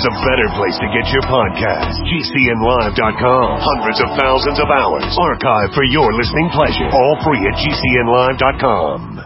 there's a better place to get your podcast. GCNlive.com. Hundreds of thousands of hours archived for your listening pleasure. All free at GCNlive.com.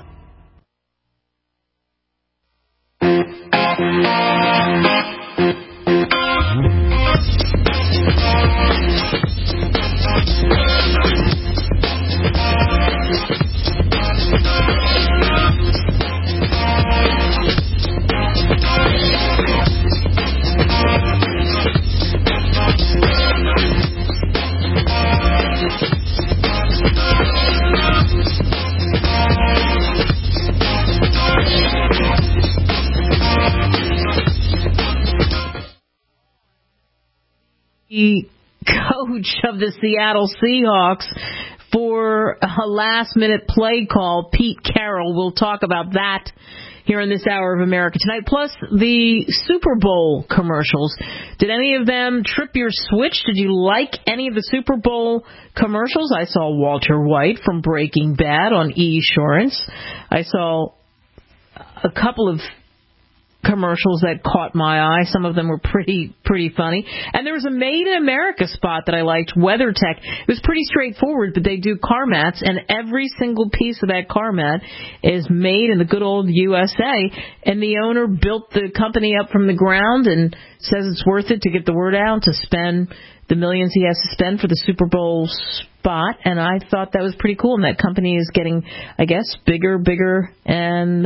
The coach of the Seattle Seahawks for a last-minute play call, Pete Carroll. We'll talk about that here in this hour of America Tonight. Plus, the Super Bowl commercials. Did any of them trip your switch? Did you like any of the Super Bowl commercials? I saw Walter White from Breaking Bad on eSurance. I saw a couple of commercials that caught my eye. Some of them were pretty funny. And there was a Made in America spot that I liked, WeatherTech. It was pretty straightforward, but they do car mats, and every single piece of that car mat is made in the good old USA. And the owner built the company up from the ground and says it's worth it to get the word out, to spend the millions he has to spend for the Super Bowl spot, and I thought that was pretty cool. And that company is getting, I guess, bigger, and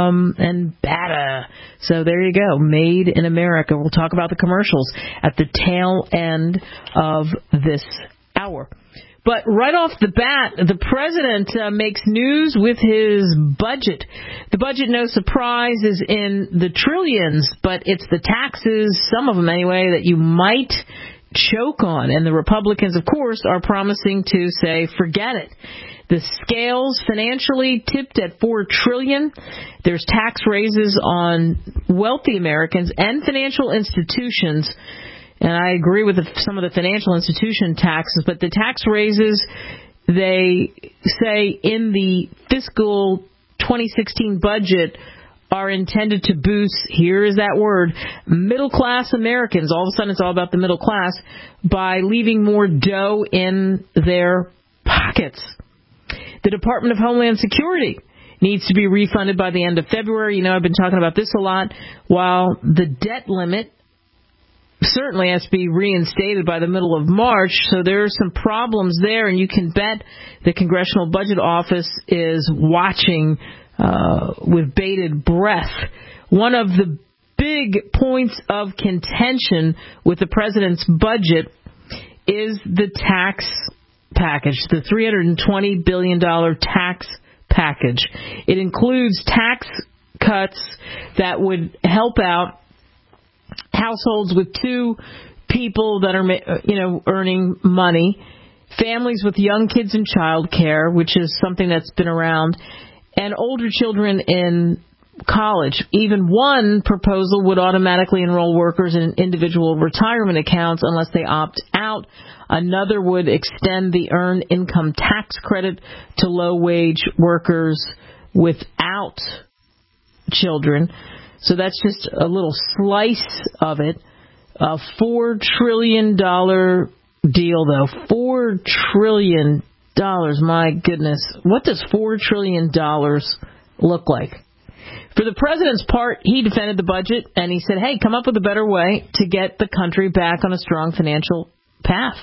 better. So there you go, Made in America. We'll talk about the commercials at the tail end of this hour. But right off the bat, the president makes news with his budget. The budget, no surprise, is in the trillions, but it's the taxes, some of them anyway, that you might choke on. And the Republicans, of course, are promising to say, forget it. The scales financially tipped at $4 trillion. There's tax raises on wealthy Americans and financial institutions. And I agree with some of the financial institution taxes, but the tax raises, they say in the fiscal 2016 budget, are intended to boost, here is that word, middle-class Americans. All of a sudden it's all about the middle class, by leaving more dough in their pockets. The Department of Homeland Security needs to be refunded by the end of February. You know, I've been talking about this a lot. While the debt limit certainly has to be reinstated by the middle of March, so there are some problems there, and you can bet the Congressional Budget Office is watching with bated breath. One of the big points of contention with the president's budget is the tax package, the $320 billion tax package. It includes tax cuts that would help out households with two people that are, earning money, families with young kids in child care, which is something that's been around, and older children in college. Even one proposal would automatically enroll workers in individual retirement accounts unless they opt out. Another would extend the earned income tax credit to low-wage workers without children. So that's just a little slice of it. A $4 trillion deal, though. $4 trillion. My goodness. What does $4 trillion look like? For the president's part, he defended the budget, and he said, hey, come up with a better way to get the country back on a strong financial path.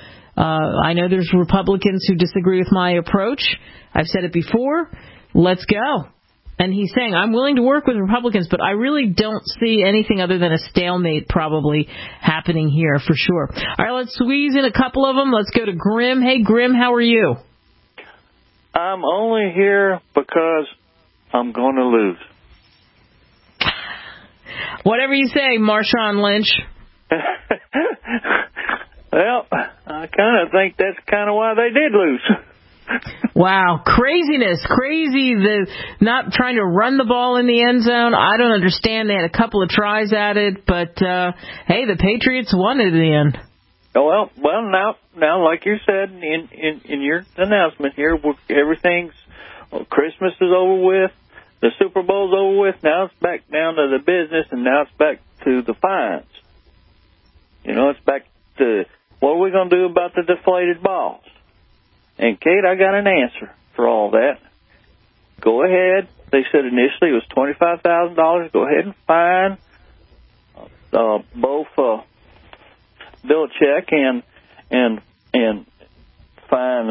I know there's Republicans who disagree with my approach. I've said it before. Let's go. And he's saying, I'm willing to work with Republicans, but I really don't see anything other than a stalemate probably happening here for sure. All right, let's squeeze in a couple of them. Let's go to Grim. Hey, Grim, how are you? I'm only here because I'm going to lose. Whatever you say, Marshawn Lynch. Well, I kind of think that's kind of why they did lose. Wow, craziness, crazy, the not trying to run the ball in the end zone. I don't understand. They had a couple of tries at it, but hey, the Patriots won it in the end. Well, now, like you said in your announcement here, Christmas is over with, the Super Bowl's over with. Now it's back down to the business, and now it's back to the fines. it's back to what are we going to do about the deflated balls? And, Kate, I got an answer for all that. Go ahead. They said initially it was $25,000. Go ahead and fine both Belichick and fine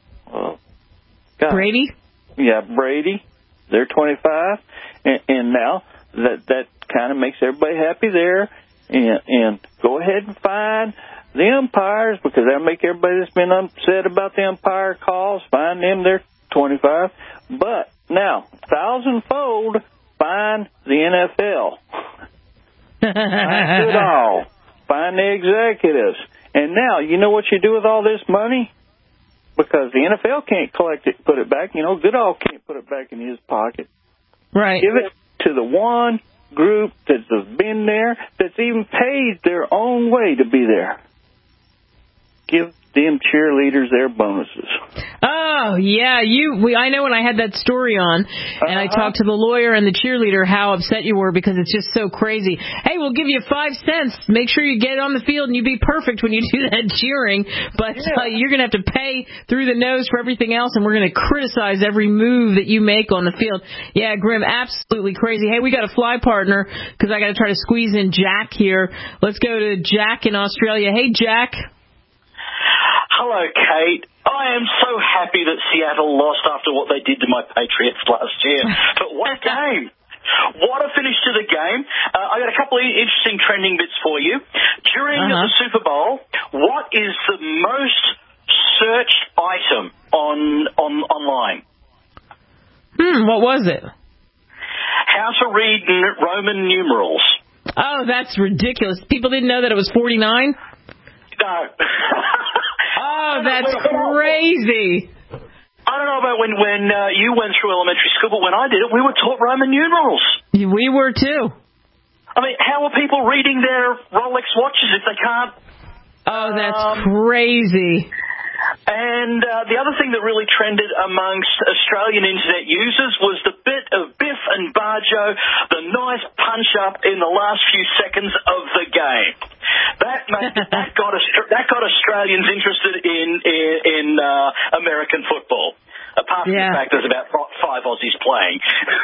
Brady? Yeah, Brady. They're 25. And now that kind of makes everybody happy there. And go ahead and fine the umpires, because that'll make everybody that's been upset about the umpire calls, fine them, they're 25. But now, 1,000-fold, fine the NFL. Fine it all. Fine the executives. And now, you know what you do with all this money? Because the NFL can't collect it, put it back. Goodall can't put it back in his pocket. Right. Give it to the one group that's been there, that's even paid their own way to be there. Give them cheerleaders their bonuses. Oh, yeah. I know when I had that story on, and I talked to the lawyer and the cheerleader how upset you were because it's just so crazy. Hey, we'll give you 5 cents. Make sure you get on the field and you be perfect when you do that cheering. But you're going to have to pay through the nose for everything else, and we're going to criticize every move that you make on the field. Yeah, Grim, absolutely crazy. Hey, we got a fly partner because I got to try to squeeze in Jack here. Let's go to Jack in Australia. Hey, Jack. Hello, Kate. I am so happy that Seattle lost after what they did to my Patriots last year. But what a game. What a finish to the game. I got a couple of interesting trending bits for you. During the Super Bowl, what is the most searched item online? What was it? How to read Roman numerals. Oh, that's ridiculous. People didn't know that it was 49? No. Oh, that's crazy. I don't know about when you went through elementary school, but when I did it, we were taught Roman numerals. We were, too. I mean, how are people reading their Rolex watches if they can't? Oh, that's crazy. And the other thing that really trended amongst Australian internet users was the bit of Biff and Barjo, the nice punch-up in the last few seconds of the game. That got Australians interested in American football, apart from the fact there's about 5 Aussies playing.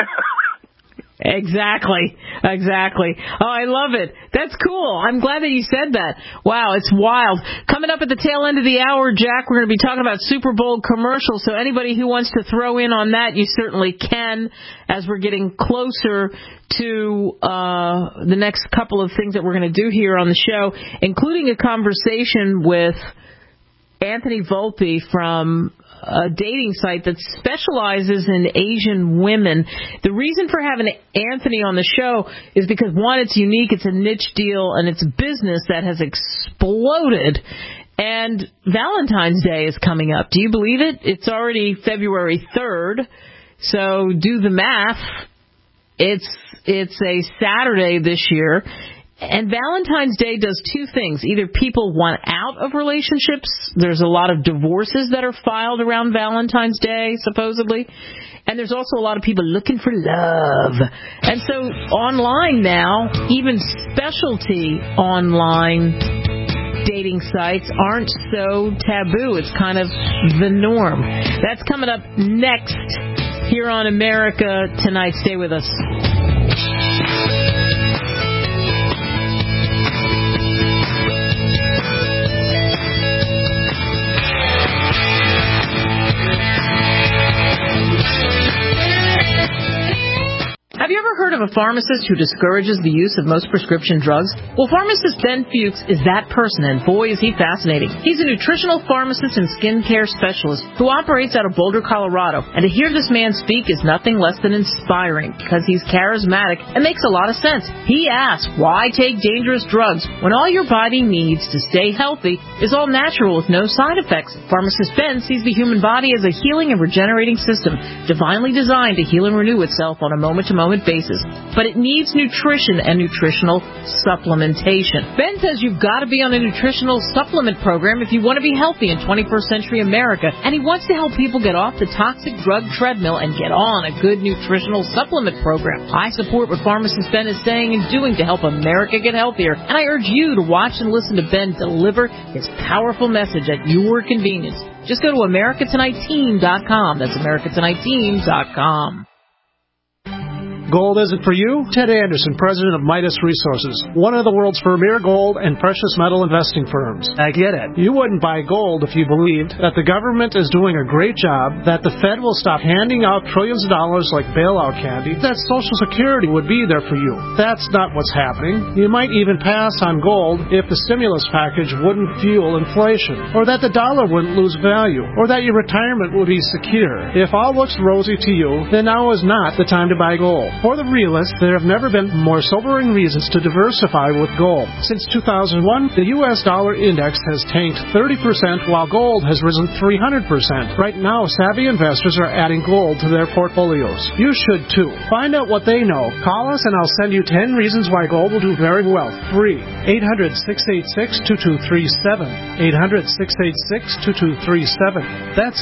Exactly. Oh, I love it. That's cool. I'm glad that you said that. Wow, it's wild. Coming up at the tail end of the hour, Jack, we're going to be talking about Super Bowl commercials. So anybody who wants to throw in on that, you certainly can, as we're getting closer to the next couple of things that we're going to do here on the show, including a conversation with Anthony Volpe from a dating site that specializes in Asian women. The reason for having Anthony on the show is because, one, it's unique, it's a niche deal, and it's a business that has exploded. And Valentine's Day is coming up. Do you believe it? It's already February 3rd. So do the math. It's a Saturday this year. And Valentine's Day does two things. Either people want out of relationships. There's a lot of divorces that are filed around Valentine's Day, supposedly. And there's also a lot of people looking for love. And so online now, even specialty online dating sites aren't so taboo. It's kind of the norm. That's coming up next here on America Tonight. Stay with us. Have you ever heard of a pharmacist who discourages the use of most prescription drugs? Well, pharmacist Ben Fuchs is that person, and boy, is he fascinating. He's a nutritional pharmacist and skincare specialist who operates out of Boulder, Colorado. And to hear this man speak is nothing less than inspiring because he's charismatic and makes a lot of sense. He asks, why take dangerous drugs when all your body needs to stay healthy is all natural with no side effects? Pharmacist Ben sees the human body as a healing and regenerating system, divinely designed to heal and renew itself on a moment-to-moment basis. but it needs nutrition and nutritional supplementation. Ben says you've got to be on a nutritional supplement program if you want to be healthy in 21st century America, and he wants to help people get off the toxic drug treadmill and get on a good nutritional supplement program. I support what pharmacist Ben is saying and doing to help America get healthier, and I urge you to watch and listen to Ben deliver his powerful message at your convenience. Just go to AmericaTonightTeam.com. That's AmericaTonightTeam.com. Gold isn't for you? Ted Anderson, president of Midas Resources, one of the world's premier gold and precious metal investing firms. I get it. You wouldn't buy gold if you believed that the government is doing a great job, that the Fed will stop handing out trillions of dollars like bailout candy, that Social Security would be there for you. That's not what's happening. You might even pass on gold if the stimulus package wouldn't fuel inflation, or that the dollar wouldn't lose value, or that your retirement would be secure. If all looks rosy to you, then now is not the time to buy gold. For the realists, there have never been more sobering reasons to diversify with gold. Since 2001, the U.S. dollar index has tanked 30%, while gold has risen 300%. Right now, savvy investors are adding gold to their portfolios. You should too. Find out what they know. Call us and I'll send you 10 reasons why gold will do very well. Free. 800-686-2237. 800-686-2237. That's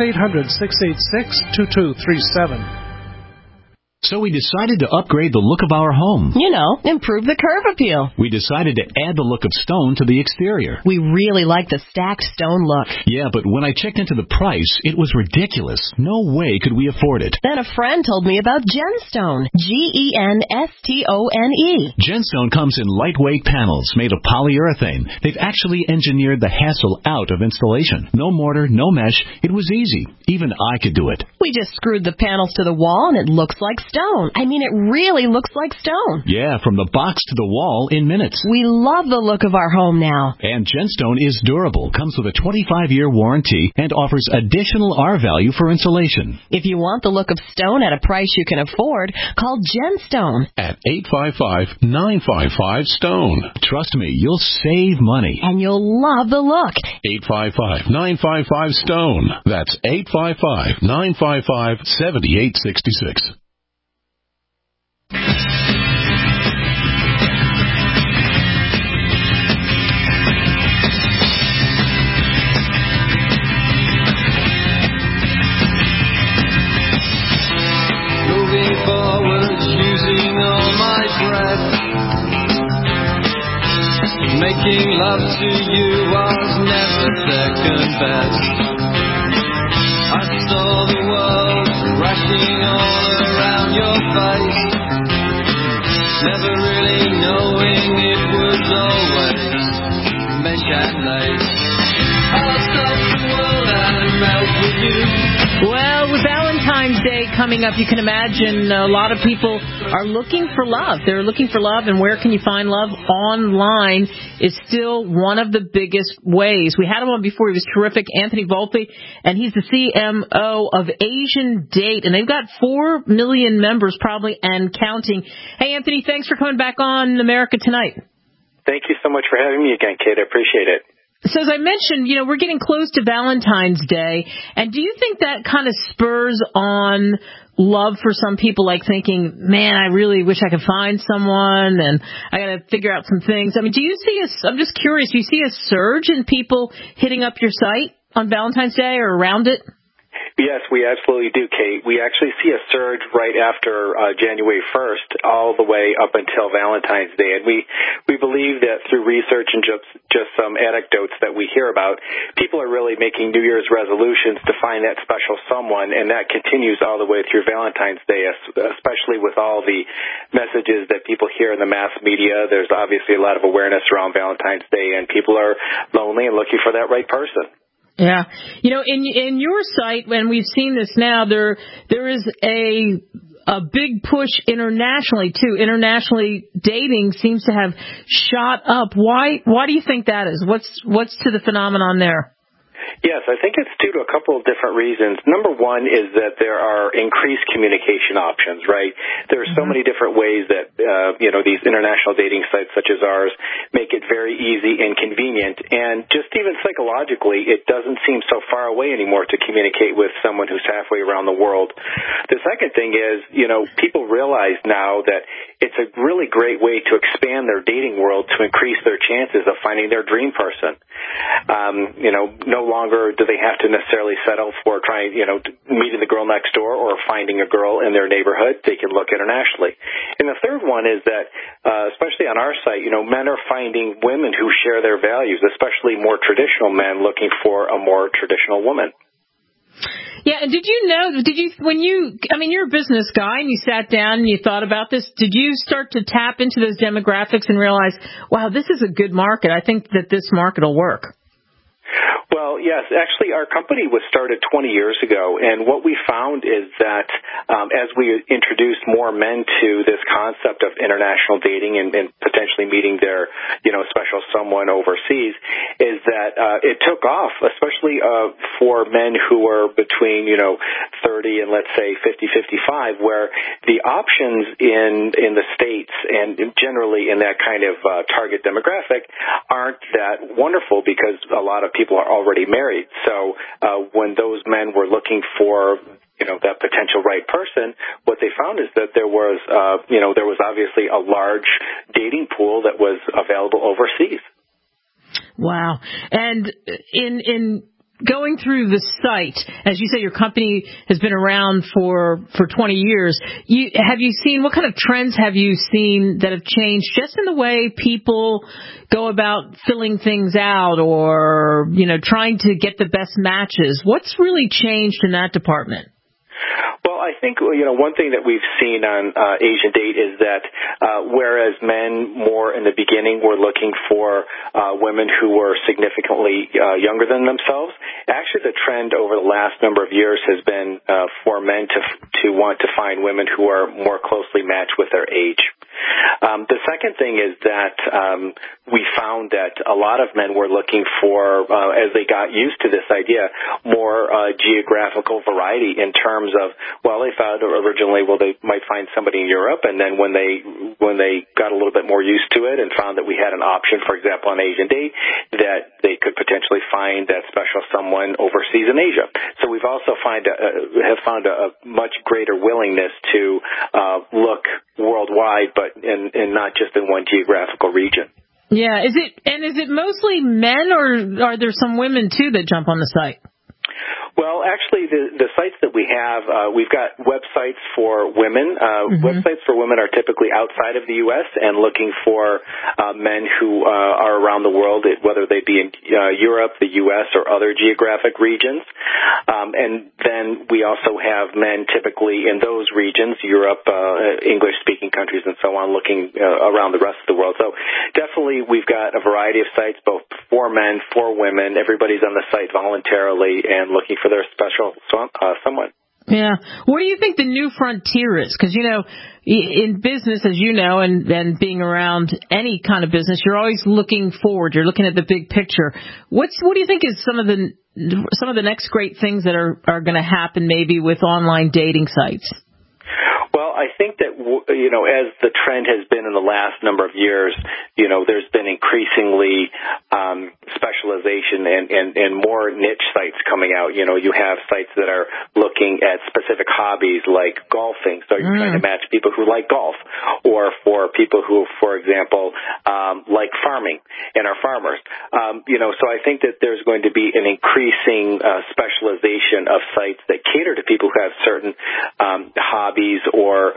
800-686-2237. So we decided to upgrade the look of our home. You know, improve the curb appeal. We decided to add the look of stone to the exterior. We really like the stacked stone look. Yeah, but when I checked into the price, it was ridiculous. No way could we afford it. Then a friend told me about Genstone. Genstone. Genstone comes in lightweight panels made of polyurethane. They've actually engineered the hassle out of installation. No mortar, no mesh. It was easy. Even I could do it. We just screwed the panels to the wall and it looks like stone. I mean, it really looks like stone. Yeah, from the box to the wall in minutes. We love the look of our home now. And Genstone is durable, comes with a 25-year warranty, and offers additional R-value for insulation. If you want the look of stone at a price you can afford, call Genstone at 855-955-STONE. Trust me, you'll save money. And you'll love the look. 855-955-STONE. That's 855-955-7866. Moving forward, using all my breath. Making love to you was never second best. I saw the world crashing all around your face, never really knowing it was always mesh and lace. I'll stop the world and melt with you. Well, with Valentine's Day coming up, you can imagine a lot of people are looking for love. They're looking for love, and where can you find love? Online is still one of the biggest ways. We had him on before. He was terrific, Anthony Volpe, and he's the CMO of Asian Date, and they've got 4 million members probably and counting. Hey, Anthony, thanks for coming back on America Tonight. Thank you so much for having me again, Kate. I appreciate it. So as I mentioned, we're getting close to Valentine's Day, and do you think that kind of spurs on love for some people, like thinking, man, I really wish I could find someone, and I got to figure out some things? I mean, do you see I'm just curious, do you see a surge in people hitting up your site on Valentine's Day or around it? Yes, we absolutely do, Kate. We actually see a surge right after January 1st all the way up until Valentine's Day. And we believe that through research and just some anecdotes that we hear about, people are really making New Year's resolutions to find that special someone, and that continues all the way through Valentine's Day, especially with all the messages that people hear in the mass media. There's obviously a lot of awareness around Valentine's Day, and people are lonely and looking for that right person. Yeah. In your site, when we've seen this now, there is a big push internationally, too. Internationally, dating seems to have shot up. Why do you think that is? What's to the phenomenon there? Yes, I think it's due to a couple of different reasons. Number one is that there are increased communication options, right? There are so many different ways that, these international dating sites such as ours make it very easy and convenient. And just even psychologically, it doesn't seem so far away anymore to communicate with someone who's halfway around the world. The second thing is, people realize now that it's a really great way to expand their dating world to increase their chances of finding their dream person. No longer do they have to necessarily settle for meeting the girl next door or finding a girl in their neighborhood. They can look internationally. And the third one is that, especially on our site, men are finding women who share their values, especially more traditional men looking for a more traditional woman. Yeah, and you're a business guy and you sat down and you thought about this, did you start to tap into those demographics and realize, wow, this is a good market, I think that this market will work? Well, yes. Actually, our company was started 20 years ago, and what we found is that as we introduced more men to this concept of international dating and potentially meeting their, special someone overseas, is that it took off, especially for men who were between, 30 and let's say 50, 55, where the options in the States and generally in that kind of target demographic aren't that wonderful because a lot of people are already married. So when those men were looking for that potential right person, what they found is that there was obviously a large dating pool that was available overseas. Wow. And in going through the site, as you say, your company has been around for 20 years. What kind of trends have you seen that have changed just in the way people go about filling things out or, trying to get the best matches? What's really changed in that department? Well, I think, one thing that we've seen on Asian Date is that whereas men more in the beginning were looking for women who were significantly younger than themselves, actually the trend over the last number of years has been for men to want to find women who are more closely matched with their age. The second thing is that we found that a lot of men were looking for, as they got used to this idea, more geographical variety in terms of, they thought originally, they might find somebody in Europe, and then when they got a little bit more used to it and found that we had an option, for example, on Asian Date, that they could potentially find that special someone overseas in Asia. So we've also have found a much greater willingness to look worldwide, but and not just in one geographical region. Yeah, is it mostly men, or are there some women too that jump on the site? Well, actually, the sites that we have, we've got websites for women. Websites for women are typically outside of the U.S. and looking for men who are around the world, whether they be in Europe, the U.S., or other geographic regions. And then we also have men typically in those regions, Europe, English-speaking countries, and so on, looking around the rest of the world. So definitely we've got a variety of sites, both for men, for women. Everybody's on the site voluntarily and looking for their special someone. Yeah. What do you think the new frontier is? Because, in business, as you know, and being around any kind of business, you're always looking forward. You're looking at the big picture. What do you think is some of the next great things that are going to happen maybe with online dating sites? Well, I think that, as the trend has been in the last number of years, there's been increasingly specialization and more niche sites coming out. You have sites that are looking at specific hobbies like golfing. So you're trying to match people who like golf, or for people who, for example, like farming and are farmers. So I think that there's going to be an increasing specialization of sites that cater to people who have certain hobbies or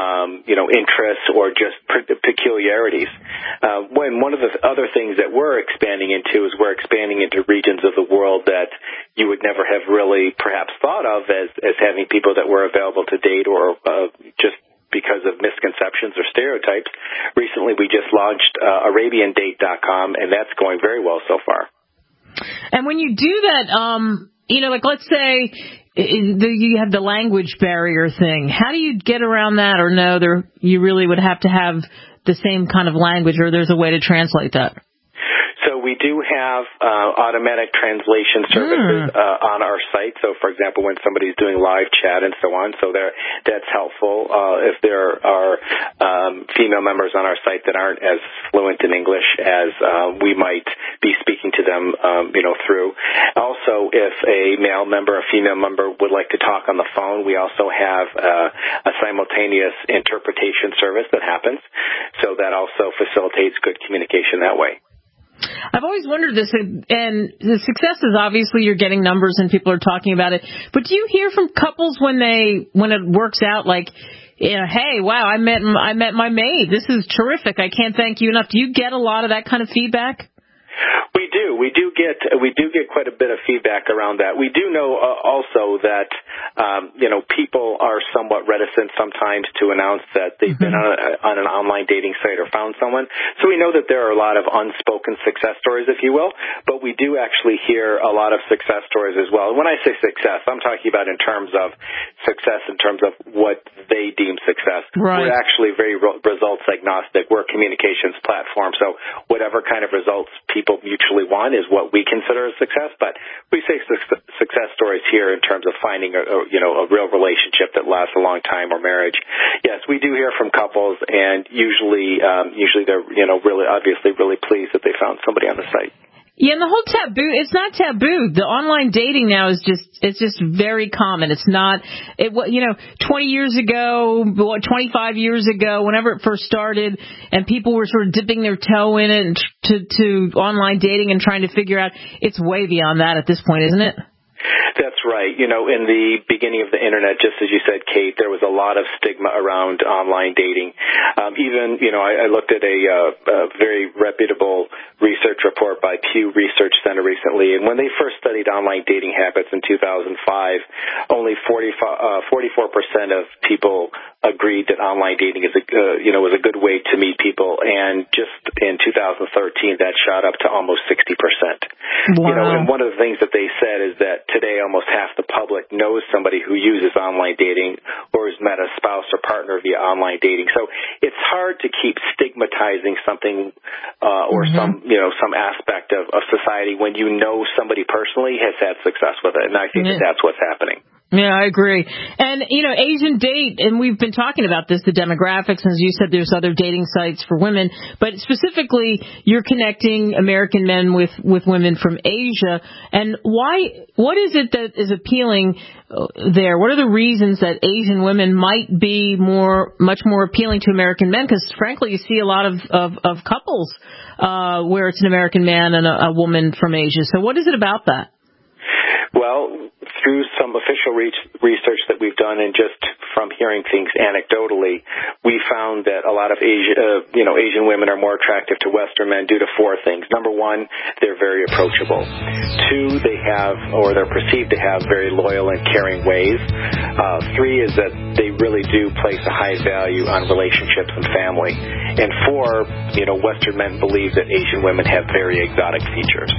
interests or just peculiarities. One of the other things that we're expanding into is we're expanding into regions of the world that you would never have really perhaps thought of as having people that were available to date, or just because of misconceptions or stereotypes. Recently we just launched ArabianDate.com, and that's going very well so far. And when you do that, let's say you have the language barrier thing. How do you get around that? Or no, you really would have to have the same kind of language, or there's a way to translate that? So we do have automatic translation services on our site. So, for example, when somebody's doing live chat and so on, that's helpful. If there are female members on our site that aren't as fluent in English as we might be speaking to them, through. Also, if a male member, a female member would like to talk on the phone, we also have a simultaneous interpretation service that happens. So that also facilitates good communication that way. I've always wondered this, and the success is obviously you're getting numbers and people are talking about it. But do you hear from couples when it works out, like, hey, wow, I met my mate. This is terrific. I can't thank you enough. Do you get a lot of that kind of feedback? We do. We do get quite a bit of feedback around that. We do know also that people are somewhat reticent sometimes to announce that they've been on an online dating site or found someone. So we know that there are a lot of unspoken success stories, if you will, but we do actually hear a lot of success stories as well. And when I say success, I'm talking about in terms of success in terms of what they deem success. Right. We're actually very results agnostic. We're a communications platform, so whatever kind of results people mutually want is what we consider a success. But we say success stories here in terms of finding a real relationship that lasts a long time or marriage. Yes, we do hear from couples, and usually they're really obviously really pleased that they found somebody on the site. Yeah, and the whole taboo, it's not taboo. The online dating now is just very common. It's not, 20 years ago, 25 years ago, whenever it first started, and people were sort of dipping their toe in it to online dating and trying to figure out, it's way beyond that at this point, isn't it? That's right. In the beginning of the Internet, just as you said, Kate, there was a lot of stigma around online dating. I looked at a very reputable research report by Pew Research Center recently, and when they first studied online dating habits in 2005, only 44% of people agreed that online dating was a good way to meet people, and just in 2013, that shot up to almost 60%. Wow. And one of the things that they said is that today almost half the public knows somebody who uses online dating or has met a spouse or partner via online dating. So it's hard to keep stigmatizing something or some aspect of society when you know somebody personally has had success with it, and I think that's what's happening. Yeah, I agree. And, Asian Date, and we've been talking about this, the demographics, and as you said, there's other dating sites for women, but specifically you're connecting American men with women from Asia. And what is it that is appealing there? What are the reasons that Asian women might be much more appealing to American men? Because frankly, you see a lot of couples where it's an American man and a woman from Asia. So what is it about that? Well, through some official research that we've done, and just from hearing things anecdotally, we found that a lot of Asian women are more attractive to Western men due to four things. Number one, they're very approachable. Two, they're perceived to have very loyal and caring ways. Three is that they really do place a high value on relationships and family. And four, Western men believe that Asian women have very exotic features.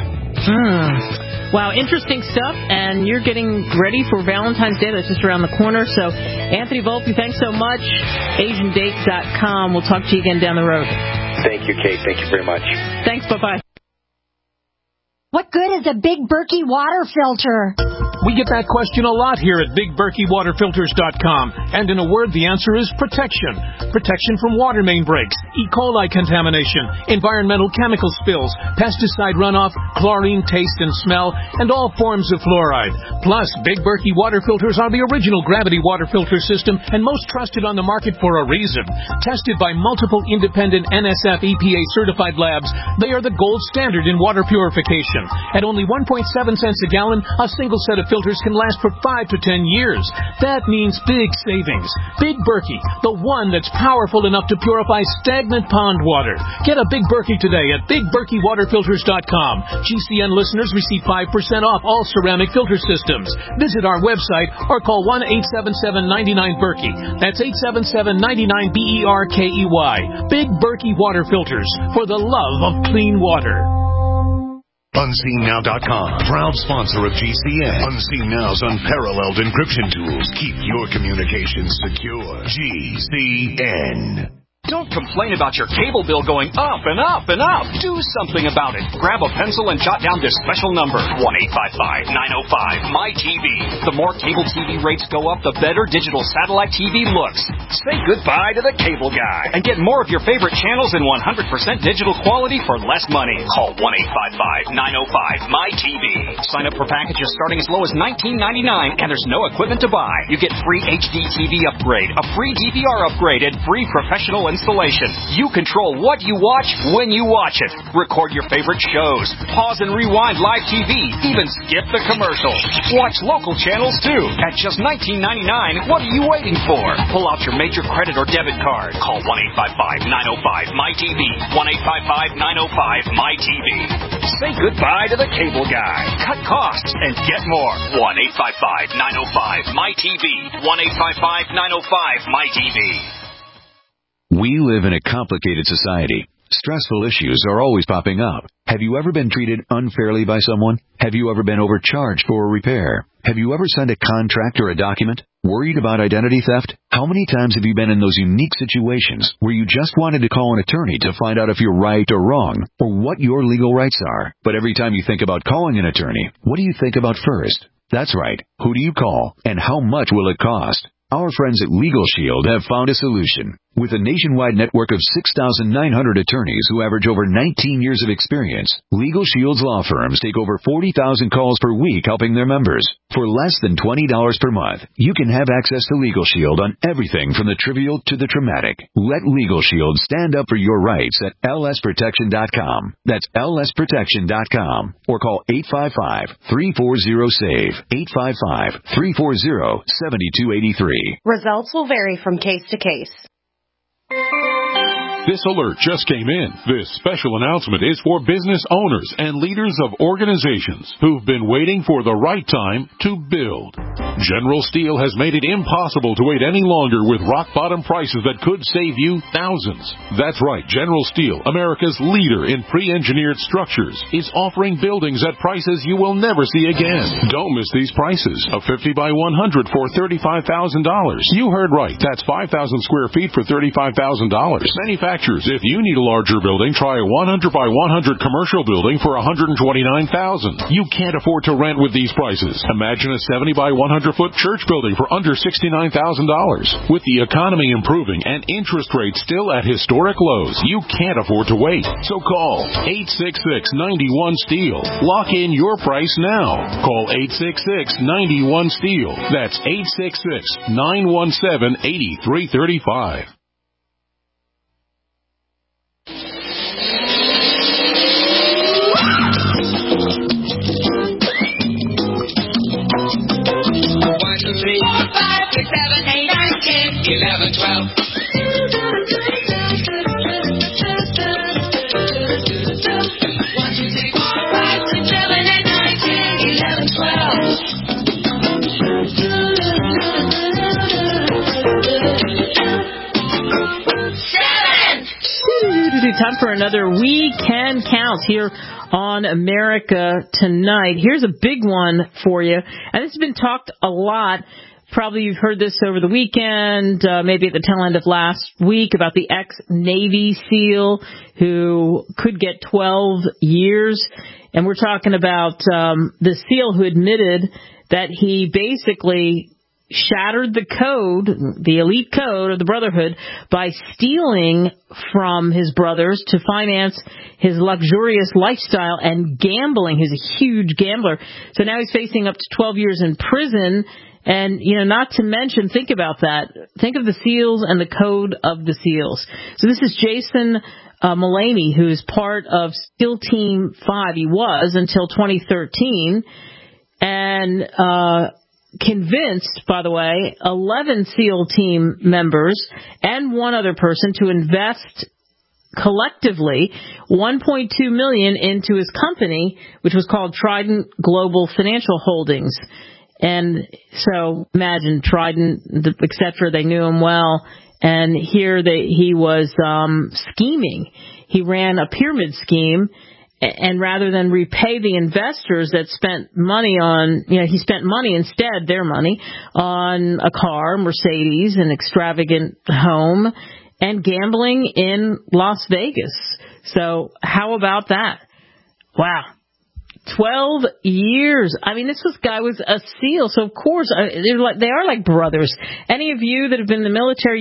Wow, interesting stuff, and you're getting ready for Valentine's Day. That's just around the corner. So, Anthony Volpe, thanks so much. AsianDate.com. We'll talk to you again down the road. Thank you, Kate. Thank you very much. Thanks. Bye-bye. What good is a Big Berkey water filter? We get that question a lot here at BigBerkeyWaterFilters.com. And in a word, the answer is protection. Protection from water main breaks, E. coli contamination, environmental chemical spills, pesticide runoff, chlorine taste and smell, and all forms of fluoride. Plus, Big Berkey water filters are the original gravity water filter system and most trusted on the market for a reason. Tested by multiple independent NSF EPA certified labs, they are the gold standard in water purification. At only 1.7 cents a gallon, a single set of filters can last for 5 to 10 years. That means big savings. Big Berkey, the one that's powerful enough to purify stagnant pond water. Get a Big Berkey today at BigBerkeyWaterFilters.com. GCN listeners receive 5% off all ceramic filter systems. Visit our website or call 1-877-99-BERKEY. That's 877-99-BERKEY. Big Berkey Water Filters, for the love of clean water. UnseenNow.com, proud sponsor of GCN. Unseen Now's unparalleled encryption tools keep your communications secure. GCN. Don't complain about your cable bill going up and up and up. Do something about it. Grab a pencil and jot down this special number, 1-855-905-MY-TV. The more cable TV rates go up, the better digital satellite TV looks. Say goodbye to the cable guy and get more of your favorite channels in 100% digital quality for less money. Call 1-855-905-MY-TV. Sign up for packages starting as low as $19.99, and there's no equipment to buy. You get free HD TV upgrade, a free DVR upgrade, and free professional installation. You control what you watch when you watch it. Record your favorite shows. Pause and rewind live TV. Even skip the commercials. Watch local channels too. At just $19.99, what are you waiting for? Pull out your major credit or debit card. Call 1-855-905-MY-TV. 1-855-905-MY-TV. Say goodbye to the cable guy. Cut costs and get more. 1-855-905-MY-TV. 1-855-905-MY-TV. We live in a complicated society. Stressful issues are always popping up. Have you ever been treated unfairly by someone? Have you ever been overcharged for a repair? Have you ever signed a contract or a document? Worried about identity theft? How many times have you been in those unique situations where you just wanted to call an attorney to find out if you're right or wrong, or what your legal rights are? But every time you think about calling an attorney, what do you think about first? That's right. Who do you call, and how much will it cost? Our friends at Legal Shield have found a solution. With a nationwide network of 6,900 attorneys who average over 19 years of experience, Legal Shield's law firms take over 40,000 calls per week helping their members. For less than $20 per month, you can have access to Legal Shield on everything from the trivial to the traumatic. Let Legal Shield stand up for your rights at lsprotection.com. That's lsprotection.com. Or call 855-340-SAVE. 855-340-7283. Results will vary from case to case. This alert just came in. This special announcement is for business owners and leaders of organizations who've been waiting for the right time to build. General Steel has made it impossible to wait any longer with rock-bottom prices that could save you thousands. That's right, General Steel, America's leader in pre-engineered structures, is offering buildings at prices you will never see again. Don't miss these prices. A 50 by 100 for $35,000. You heard right. That's 5,000 square feet for $35,000. Manufacturers, if you need a larger building, try a 100 by 100 commercial building for $129,000. You can't afford to rent with these prices. Imagine a 70 by 100 foot church building for under $69,000. With the economy improving and interest rates still at historic lows, you can't afford to wait. So call 866-91-STEEL. Lock in your price now. Call 866-91-STEEL. That's 866-917-8335. Time for another We Can Count here on America Tonight. Here's a big one for you, and this has been talked a lot. Probably you've heard this over the weekend, maybe at the tail end of last week, about the ex-Navy SEAL who could get 12 years. And we're talking about the SEAL who admitted that he basically shattered the code, the elite code of the Brotherhood, by stealing from his brothers to finance his luxurious lifestyle and gambling. He's a huge gambler. So now he's facing up to 12 years in prison. And, not to mention, think about that. Think of the SEALs and the code of the SEALs. So this is Jason Mullaney, who is part of SEAL Team 5. He was until 2013. And convinced, by the way, 11 SEAL team members and one other person to invest collectively $1.2 million into his company, which was called Trident Global Financial Holdings. And so imagine Trident, etc. They knew him well, and here he was scheming. He ran a pyramid scheme. And rather than repay the investors that spent money on, he spent money instead, their money, on a car, Mercedes, an extravagant home, and gambling in Las Vegas. So how about that? Wow. 12 years. I mean, this guy was a SEAL, so of course they are like brothers. Any of you that have been in the military,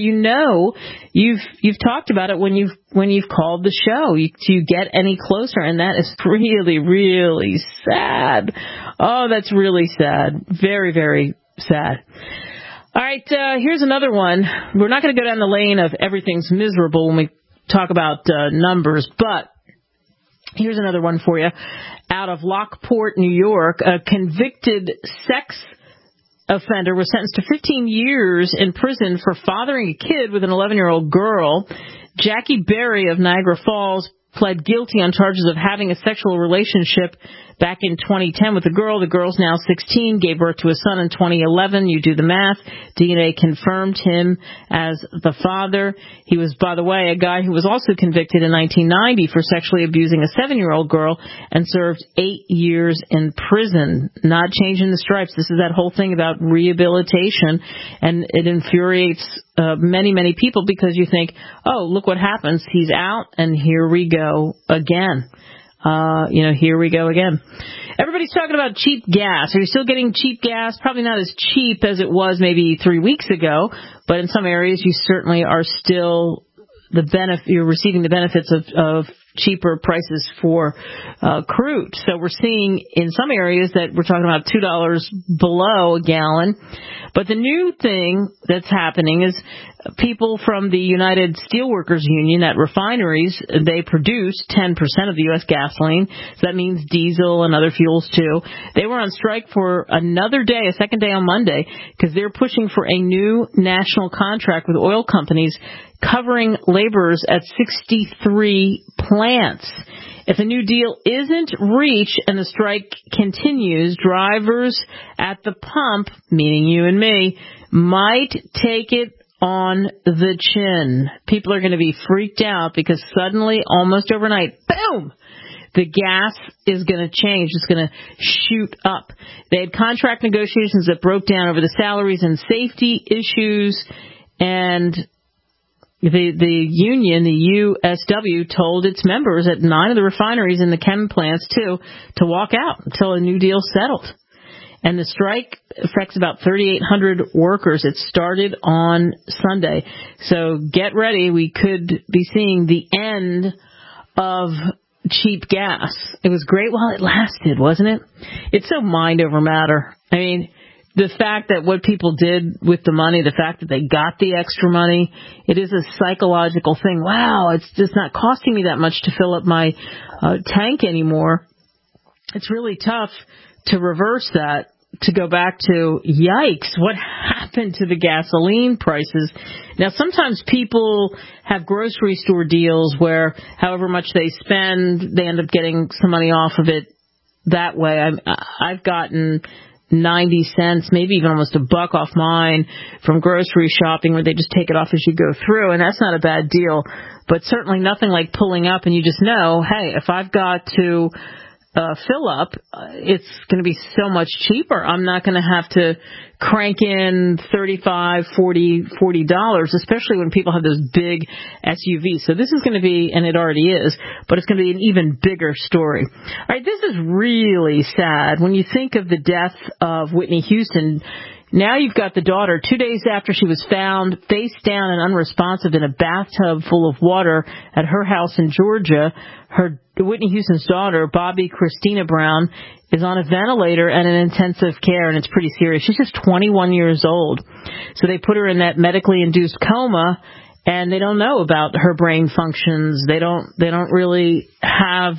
you've talked about it when you've called the show. You get any closer, and that is really, really sad. Oh, that's really sad. Very, very sad. All right, here's another one. We're not going to go down the lane of everything's miserable when we talk about numbers, but here's another one for you. Out of Lockport, New York, a convicted sex offender was sentenced to 15 years in prison for fathering a kid with an 11-year-old girl. Jackie Berry of Niagara Falls pled guilty on charges of having a sexual relationship back in 2010 with the girl. The girl's now 16, gave birth to a son in 2011. You do the math. DNA confirmed him as the father. He was, by the way, a guy who was also convicted in 1990 for sexually abusing a 7-year-old girl and served 8 years in prison. Not changing the stripes. This is that whole thing about rehabilitation, and it infuriates many, many people because you think, oh, look what happens. He's out, and here we go again. Here we go again. Everybody's talking about cheap gas. Are you still getting cheap gas? Probably not as cheap as it was maybe 3 weeks ago, but in some areas you certainly are still you're receiving the benefits of cheaper prices for crude. So we're seeing in some areas that we're talking about $2 below a gallon. But the new thing that's happening is people from the United Steelworkers Union at refineries, they produce 10% of the U.S. gasoline. So that means diesel and other fuels too. They were on strike for another day, a second day on Monday, because they're pushing for a new national contract with oil companies covering laborers at 63 plants. If a new deal isn't reached and the strike continues, drivers at the pump, meaning you and me, might take it on the chin. People are going to be freaked out because suddenly, almost overnight, boom, the gas is going to change. It's going to shoot up. They had contract negotiations that broke down over the salaries and safety issues, and the union, the USW, told its members at 9 of the refineries and the chem plants, too, to walk out until a new deal settled. And the strike affects about 3,800 workers. It started on Sunday. So get ready. We could be seeing the end of cheap gas. It was great while it lasted, wasn't it? It's so mind over matter. I mean, the fact that what people did with the money, the fact that they got the extra money, it is a psychological thing. Wow, it's just not costing me that much to fill up my tank anymore. It's really tough to reverse that, to go back to, yikes, what happened to the gasoline prices? Now, sometimes people have grocery store deals where however much they spend, they end up getting some money off of it that way. I've gotten 90 cents, maybe even almost $1 off mine from grocery shopping, where they just take it off as you go through, and that's not a bad deal. But certainly nothing like pulling up and you just know, hey, if I've got to fill up, it's going to be so much cheaper. I'm not going to have to crank in $35, $40, especially when people have those big SUVs. So this is going to be, and it already is, but it's going to be an even bigger story. All right, this is really sad. When you think of the death of Whitney Houston, now you've got the daughter 2 days after she was found face down and unresponsive in a bathtub full of water at her house in Georgia. Whitney Houston's daughter, Bobby Christina Brown, is on a ventilator and in intensive care, and it's pretty serious. She's just 21 years old. So they put her in that medically induced coma, and they don't know about her brain functions. They don't really have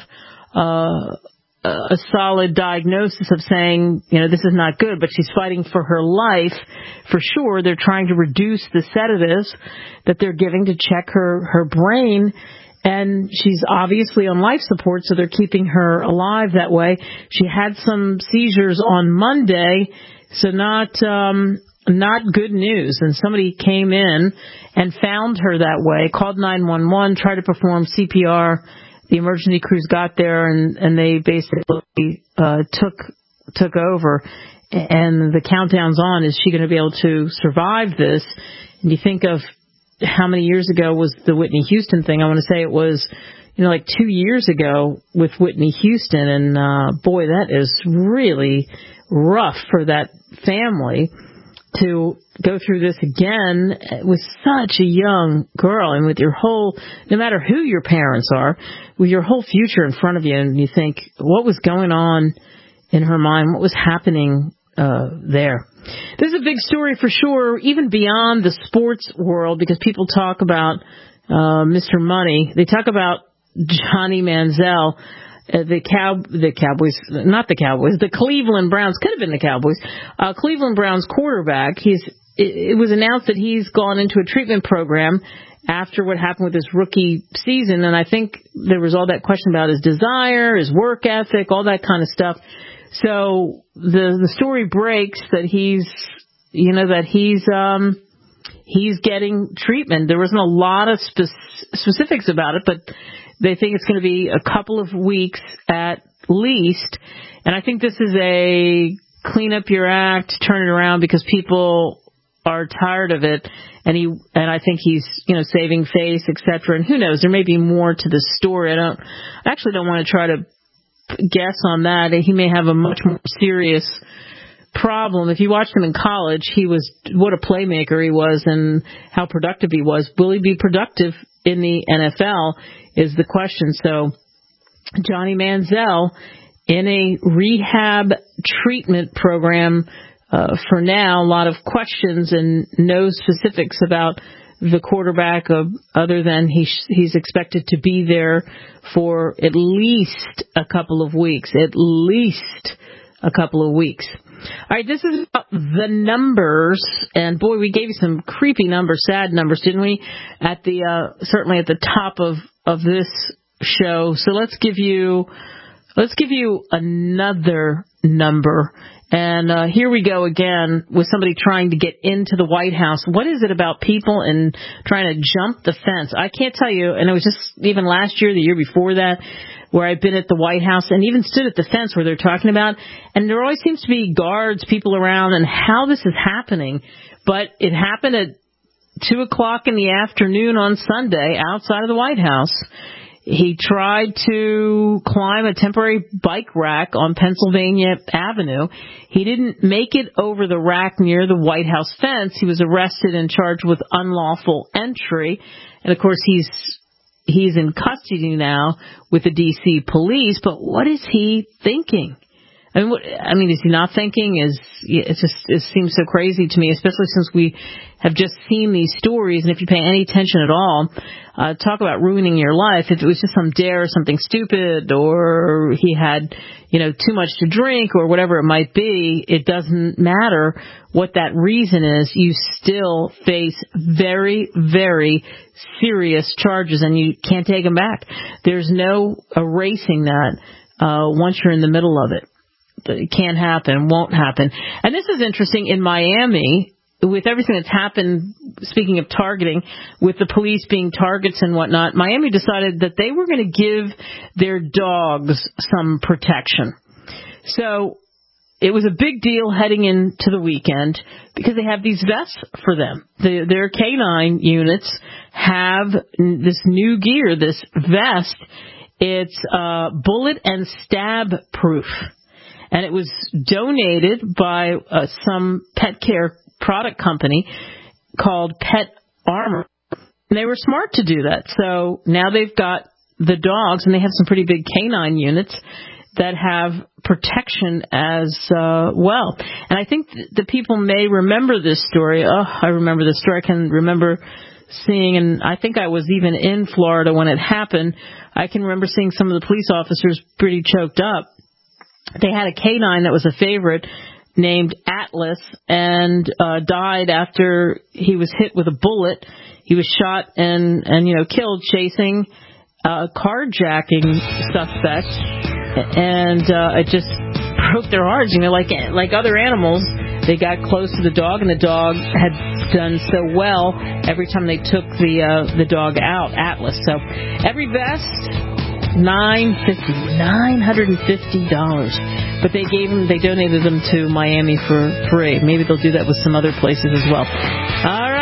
a solid diagnosis of saying, this is not good, but she's fighting for her life. For sure, they're trying to reduce the sedatives that they're giving to check her brain, and she's obviously on life support, so they're keeping her alive that way. She had some seizures on Monday, so not good news. And somebody came in and found her that way, called 911, tried to perform CPR. The emergency crews got there, and they basically took over. And the countdown's on. Is she going to be able to survive this? And you think of how many years ago was the Whitney Houston thing. I want to say it was, like 2 years ago with Whitney Houston. And, boy, that is really rough for that family to go through this again with such a young girl and with your whole, no matter who your parents are, with your whole future in front of you. And you think, what was going on in her mind? What was happening there? This is a big story for sure, even beyond the sports world, because people talk about Mr. Money. They talk about Johnny Manziel, the Cleveland Browns, could have been the Cowboys, Cleveland Browns quarterback. It was announced that he's gone into a treatment program after what happened with his rookie season, and I think there was all that question about his desire, his work ethic, all that kind of stuff. So the story breaks that he's getting treatment. There wasn't a lot of specifics about it, but they think it's going to be a couple of weeks at least. And I think this is a clean up your act, turn it around, because people are tired of it. And I think he's, saving face, etc. And who knows, there may be more to the story. I actually don't want to try to guess on that. He may have a much more serious problem. If you watched him in college, what a playmaker he was and how productive he was. Will he be productive in the NFL is the question. So Johnny Manziel in a rehab treatment program for now. A lot of questions and no specifics about the quarterback other than he's expected to be there for at least a couple of weeks. All right, this is about the numbers, and boy, we gave you some creepy numbers, sad numbers, didn't we? Certainly at the top of this show. So let's give you another number. And here we go again with somebody trying to get into the White House. What is it about people and trying to jump the fence? I can't tell you, and it was just even last year, the year before that, where I've been at the White House and even stood at the fence where they're talking about, and there always seems to be guards, people around, and how this is happening. But it happened at 2 o'clock in the afternoon on Sunday outside of the White House. He tried to climb a temporary bike rack on Pennsylvania Avenue. He didn't make it over the rack near the White House fence. He was arrested and charged with unlawful entry. And, of course, he's in custody now with the D.C. police. But what is he thinking? I mean, is he not thinking? It seems so crazy to me, especially since we have just seen these stories. And if you pay any attention at all, talk about ruining your life. If it was just some dare or something stupid, or he had, too much to drink or whatever it might be, it doesn't matter what that reason is. You still face very, very serious charges, and you can't take them back. There's no erasing that once you're in the middle of it. It can't happen, won't happen. And this is interesting in Miami, with everything that's happened, speaking of targeting, with the police being targets and whatnot, Miami decided that they were going to give their dogs some protection. So it was a big deal heading into the weekend because they have these vests for them. Their canine units have this new gear, this vest. It's bullet and stab proof. And it was donated by some pet care product company called Pet Armor. And they were smart to do that. So now they've got the dogs, and they have some pretty big canine units that have protection as well. And I think the people may remember this story. Oh, I remember this story. I can remember seeing, and I think I was even in Florida when it happened. I can remember seeing some of the police officers pretty choked up. They had a canine that was a favorite named Atlas and died after he was hit with a bullet. He was shot and killed chasing a carjacking suspect, and it just broke their hearts. Like other animals, they got close to the dog, and the dog had done so well every time they took the dog out, Atlas. So every vest, $950. But they donated them to Miami for free. Maybe they'll do that with some other places as well. All right.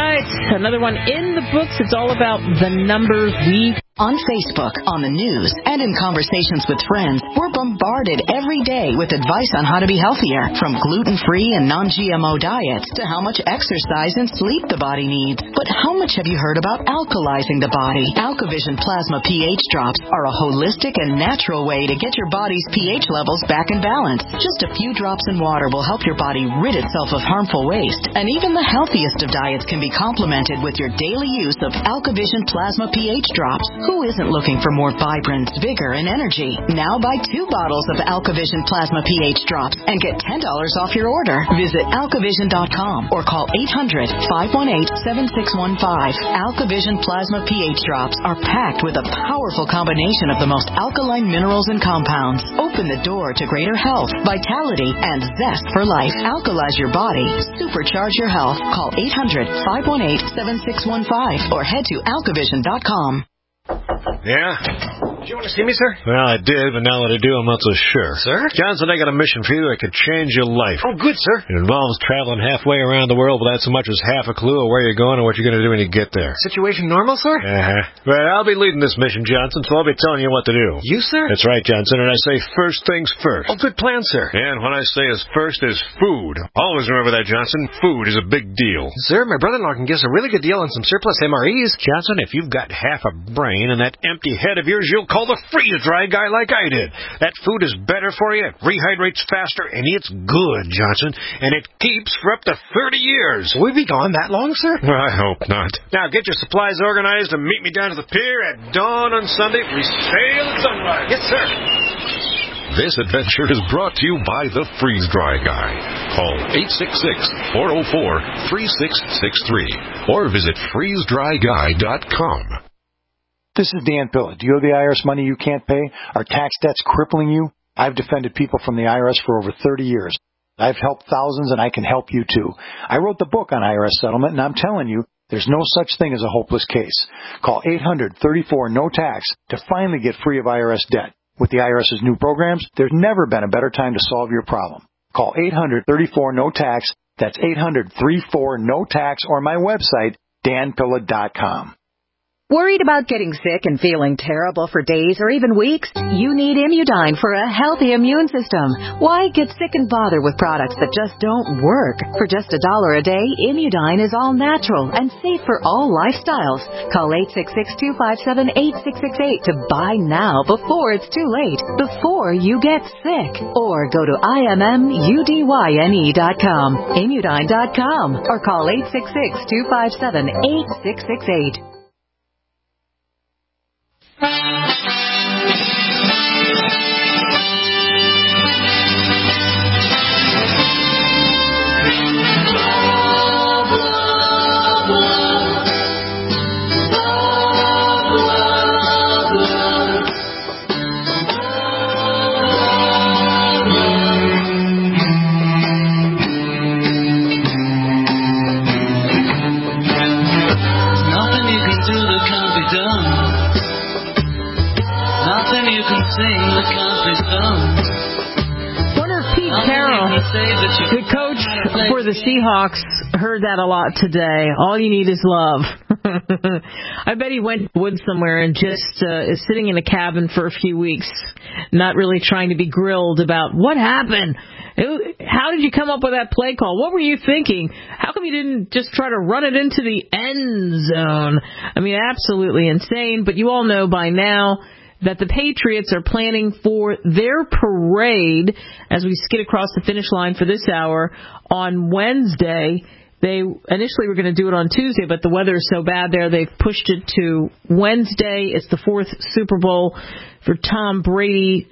Another one in the books. It's all about the numbers we... On Facebook, on the news, and in conversations with friends, we're bombarded every day with advice on how to be healthier, from gluten-free and non-GMO diets to how much exercise and sleep the body needs. But how much have you heard about alkalizing the body? AlkaVision Plasma pH drops are a holistic and natural way to get your body's pH levels back in balance. Just a few drops in water will help your body rid itself of harmful waste. And even the healthiest of diets can be complemented with your daily use of AlkaVision Plasma pH drops. Who isn't looking for more vibrance, vigor, and energy? Now buy 2 bottles of AlkaVision Plasma pH drops and get $10 off your order. Visit alkavision.com or call 800-518-7615. AlkaVision Plasma pH drops are packed with a powerful combination of the most alkaline minerals and compounds. Open the door to greater health, vitality, and zest for life. Alkalize your body. Supercharge your health. Call 800-518-7615 or head to alkavision.com. Yeah? Did you want to see me, sir? Well, I did, but now that I do, I'm not so sure. Sir? Johnson, I got a mission for you that could change your life. Oh, good, sir. It involves traveling halfway around the world without so much as half a clue of where you're going or what you're going to do when you get there. Situation normal, sir? But I'll be leading this mission, Johnson, so I'll be telling you what to do. You, sir? That's right, Johnson, and I say first things first. Oh, good plan, sir. And what I say is first is food. Always remember that, Johnson. Food is a big deal. Sir, my brother-in-law can give us a really good deal on some surplus MREs. Johnson, if you've got half a brain and that empty head of yours, you'll call the freeze-dry guy like I did. That food is better for you, it rehydrates faster, and it's good, Johnson, and it keeps for up to 30 years. Will we be gone that long, sir? I hope not. Now, get your supplies organized and meet me down to the pier at dawn on Sunday. We sail at sunrise. Yes, sir. This adventure is brought to you by the Freeze-Dry Guy. Call 866-404-3663 or visit freezedryguy.com. This is Dan Pilla. Do you owe the IRS money you can't pay? Are tax debts crippling you? I've defended people from the IRS for over 30 years. I've helped thousands, and I can help you, too. I wrote the book on IRS settlement, and I'm telling you, there's no such thing as a hopeless case. Call 800-34-NO-TAX to finally get free of IRS debt. With the IRS's new programs, there's never been a better time to solve your problem. Call 800-34-NO-TAX. That's 800-34-NO-TAX, or my website, danpilla.com. Worried about getting sick and feeling terrible for days or even weeks? You need Immudyne for a healthy immune system. Why get sick and bother with products that just don't work? For just $1 a day, Immudyne is all natural and safe for all lifestyles. Call 866-257-8668 to buy now before it's too late, before you get sick. Or go to IMMUDYNE.com, Immudyne.com, or call 866-257-8668. Wonder if Pete Carroll, the coach for the Seahawks, heard that a lot today. All you need is love. I bet he went wood somewhere and just is sitting in a cabin for a few weeks, not really trying to be grilled about what happened. How did you come up with that play call? What were you thinking? How come you didn't just try to run it into the end zone? I mean, absolutely insane. But you all know by now that the Patriots are planning for their parade as we skid across the finish line for this hour on Wednesday. They initially were going to do it on Tuesday, but the weather is so bad there, they've pushed it to Wednesday. It's the 4th Super Bowl for Tom Brady,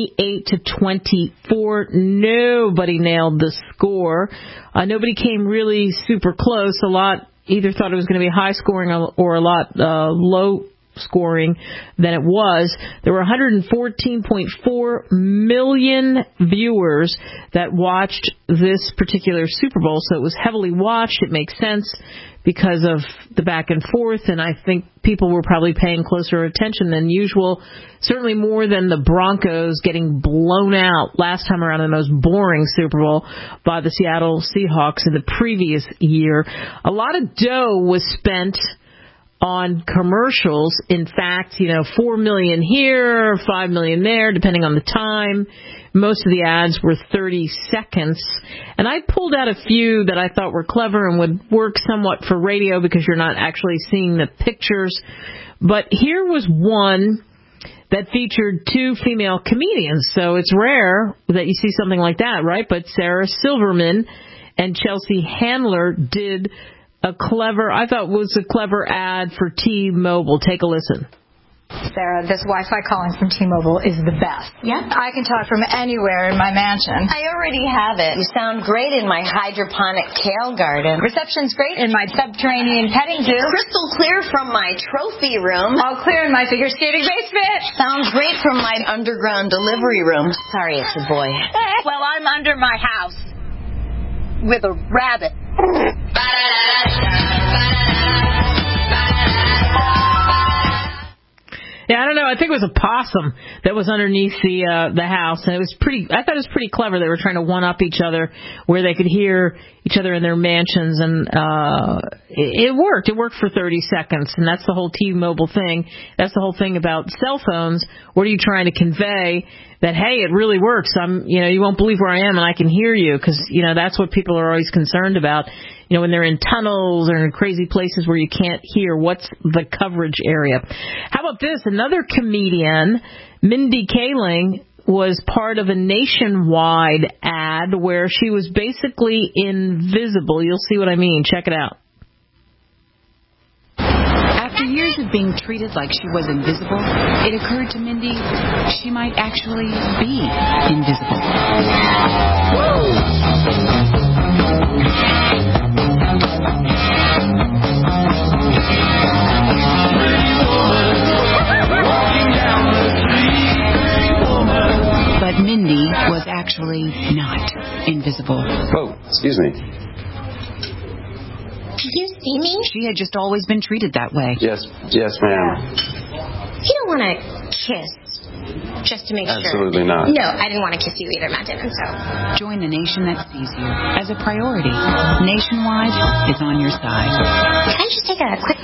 28-24. Nobody nailed the score. Nobody came really super close. A lot either thought it was going to be high scoring or a lot low scoring than it was. There were 114.4 million viewers that watched this particular Super Bowl, so it was heavily watched. It makes sense because of the back and forth, and I think people were probably paying closer attention than usual, certainly more than the Broncos getting blown out last time around in the most boring Super Bowl by the Seattle Seahawks in the previous year. A lot of dough was spent on commercials. In fact, $4 million here, $5 million there, depending on the time. Most of the ads were 30 seconds. And I pulled out a few that I thought were clever and would work somewhat for radio because you're not actually seeing the pictures. But here was one that featured two female comedians. So it's rare that you see something like that, right? But Sarah Silverman and Chelsea Handler did I thought was a clever ad for T-Mobile. Take a listen. Sarah, this Wi-Fi calling from T-Mobile is the best. Yeah? I can talk from anywhere in my mansion. I already have it. You sound great in my hydroponic kale garden. Reception's great in my subterranean petting zoo. Crystal clear from my trophy room. All clear in my figure skating basement. Sounds great from my underground delivery room. Sorry, it's a boy. Well, I'm under my house with a rabbit. Yeah, I don't know. I think it was a possum that was underneath the house, and I thought it was pretty clever. They were trying to one up each other where they could hear each other in their mansions, and it worked. It worked for 30 seconds, and that's the whole T-Mobile thing. That's the whole thing about cell phones. What are you trying to convey? That, hey, it really works. You won't believe where I am, and I can hear you, because that's what people are always concerned about. When they're in tunnels or in crazy places where you can't hear, what's the coverage area? How about this? Another comedian, Mindy Kaling, was part of a nationwide ad where she was basically invisible. You'll see what I mean. Check it out. After years of being treated like she was invisible, it occurred to Mindy she might actually be invisible. But Mindy was actually not invisible. Oh, excuse me. Did you see me? She had just always been treated that way. Yes, ma'am. You don't want to kiss just to make sure. Absolutely not. No, I didn't want to kiss you either, Matt Damon, so. Join the nation that sees you as a priority. Nationwide is on your side. Can I just take a quick...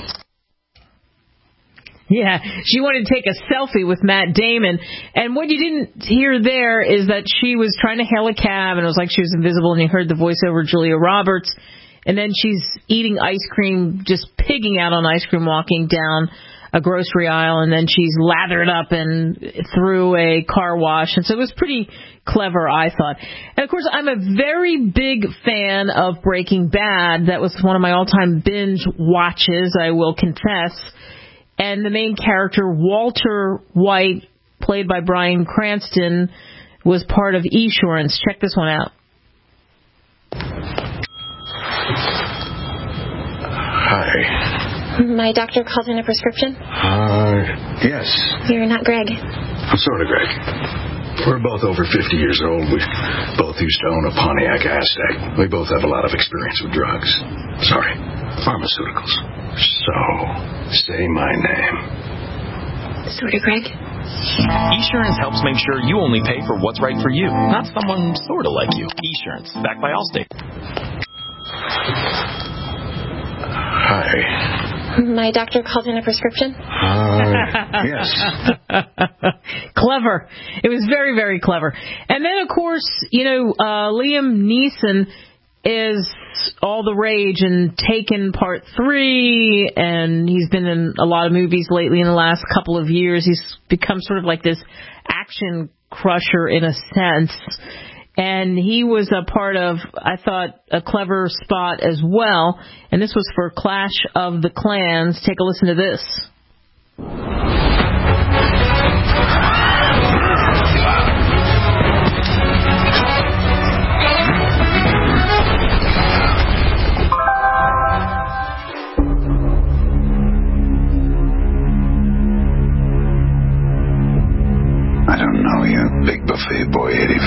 Yeah, she wanted to take a selfie with Matt Damon. And what you didn't hear there is that she was trying to hail a cab, and it was like she was invisible, and you heard the voiceover Julia Roberts. And then she's eating ice cream, just pigging out on ice cream, walking down a grocery aisle, and then she's lathered up and through a car wash. And so it was pretty clever, I thought. And, of course, I'm a very big fan of Breaking Bad. That was one of my all-time binge watches, I will confess. And the main character, Walter White, played by Bryan Cranston, was part of Esurance. Check this one out. Hi. My doctor called in a prescription? Yes. You're not Greg. I'm sort of Greg. We're both over 50 years old. We both used to own a Pontiac Aztek. We both have a lot of experience with drugs. Sorry, pharmaceuticals. So, say my name. Sort of Greg. Esurance helps make sure you only pay for what's right for you, not someone sort of like you. Esurance, backed by Allstate. Hi. My doctor called in a prescription? Yes. Clever. It was very, very clever. And then, of course, Liam Neeson is all the rage in Taken Part 3, and he's been in a lot of movies lately in the last couple of years. He's become sort of like this action crusher in a sense. And he was a part of, I thought, a clever spot as well. And this was for Clash of the Clans. Take a listen to this.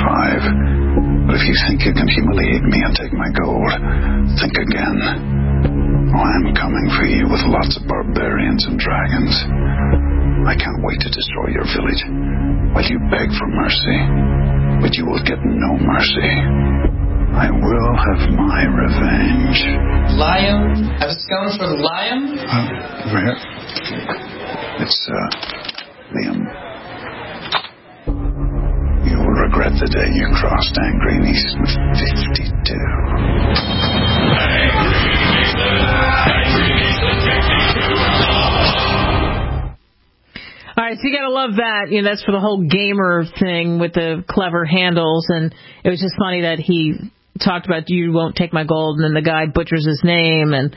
survive. But if you think you can humiliate me and take my gold, think again. Oh, I'm coming for you with lots of barbarians and dragons. I can't wait to destroy your village while you beg for mercy. But you will get no mercy. I will have my revenge. Liam? Have a scone for Liam? Over here. It's, Liam. You will regret the day you crossed Angry Neeson 52. All right, so you gotta love that. You know, that's for the whole gamer thing with the clever handles, and it was just funny that he talked about you won't take my gold, and then the guy butchers his name, and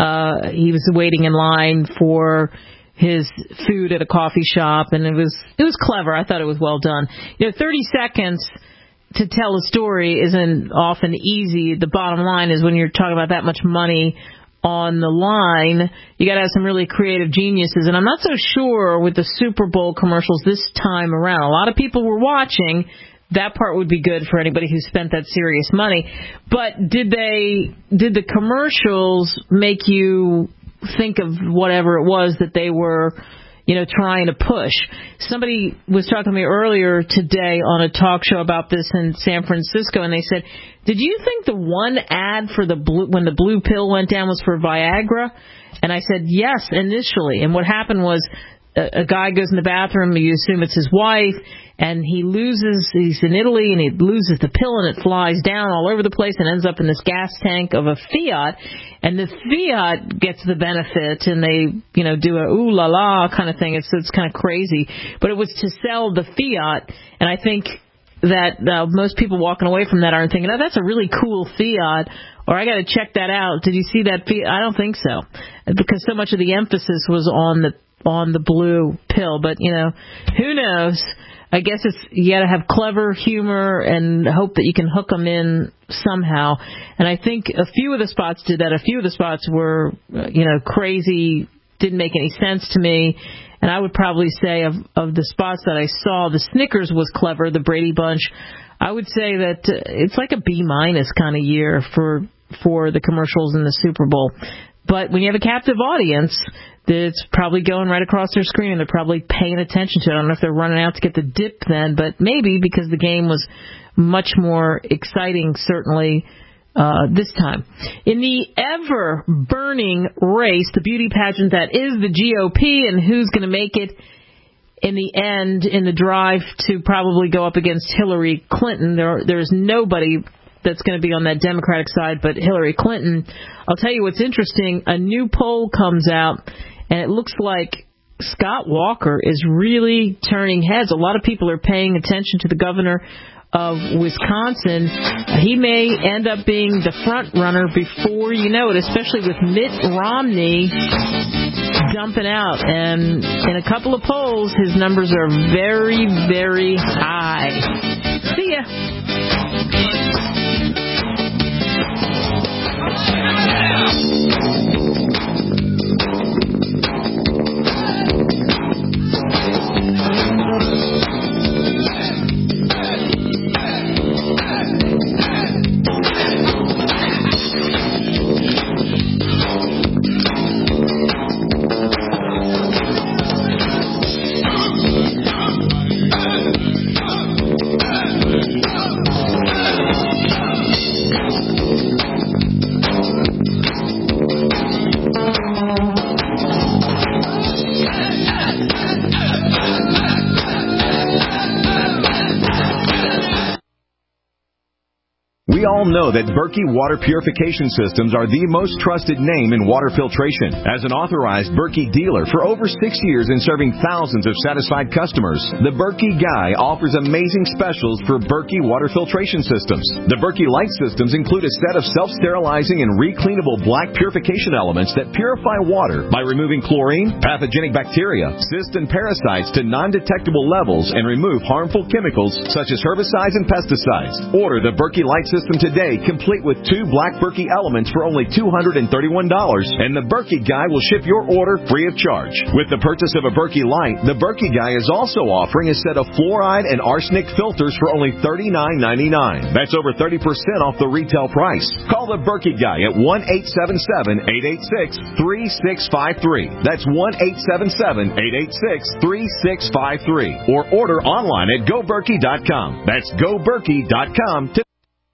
he was waiting in line for his food at a coffee shop, and it was clever. I thought it was well done. 30 seconds to tell a story isn't often easy. The bottom line is when you're talking about that much money on the line, you got to have some really creative geniuses. And I'm not so sure with the Super Bowl commercials this time around. A lot of people were watching. That part would be good for anybody who spent that serious money. But did the commercials make you think of whatever it was that they were, trying to push? Somebody was talking to me earlier today on a talk show about this in San Francisco, and they said, did you think the one ad for when the blue pill went down was for Viagra? And I said, yes, initially. And what happened was a guy goes in the bathroom, you assume it's his wife, and he's in Italy, and he loses the pill, and it flies down all over the place and ends up in this gas tank of a Fiat, and the Fiat gets the benefit, and they, do a ooh la la kind of thing. It's kind of crazy, but it was to sell the Fiat, and I think that most people walking away from that aren't thinking, oh, that's a really cool Fiat, or I got to check that out. Did you see that Fiat? I don't think so, because so much of the emphasis was on the blue pill, but who knows? I guess you got to have clever humor and hope that you can hook them in somehow. And I think a few of the spots did that. A few of the spots were, crazy, didn't make any sense to me. And I would probably say of the spots that I saw, the Snickers was clever, the Brady Bunch. I would say that it's like a B- kind of year for the commercials in the Super Bowl. But when you have a captive audience, it's probably going right across their screen, and they're probably paying attention to it. I don't know if they're running out to get the dip then, but maybe because the game was much more exciting, certainly, this time. In the ever-burning race, the beauty pageant that is the GOP, and who's going to make it in the end in the drive to probably go up against Hillary Clinton, there's nobody that's going to be on that Democratic side but Hillary Clinton. I'll tell you what's interesting. A new poll comes out, and it looks like Scott Walker is really turning heads. A lot of people are paying attention to the governor of Wisconsin. He may end up being the front runner before you know it, especially with Mitt Romney dumping out. And in a couple of polls, his numbers are very, very high. See ya. We all know that Berkey Water Purification Systems are the most trusted name in water filtration. As an authorized Berkey dealer for over 6 years and serving thousands of satisfied customers, the Berkey Guy offers amazing specials for Berkey Water Filtration Systems. The Berkey Light Systems include a set of self-sterilizing and recleanable black purification elements that purify water by removing chlorine, pathogenic bacteria, cysts, and parasites to non-detectable levels and remove harmful chemicals such as herbicides and pesticides. Order the Berkey Light Systems system today, complete with 2 Black Berkey elements for only $231, and the Berkey Guy will ship your order free of charge. With the purchase of a Berkey Light, the Berkey Guy is also offering a set of fluoride and arsenic filters for only $39.99. That's over 30% off the retail price. Call the Berkey Guy at 1-877-886-3653. That's 1-877-886-3653. Or order online at GoBerkey.com. That's GoBerkey.com.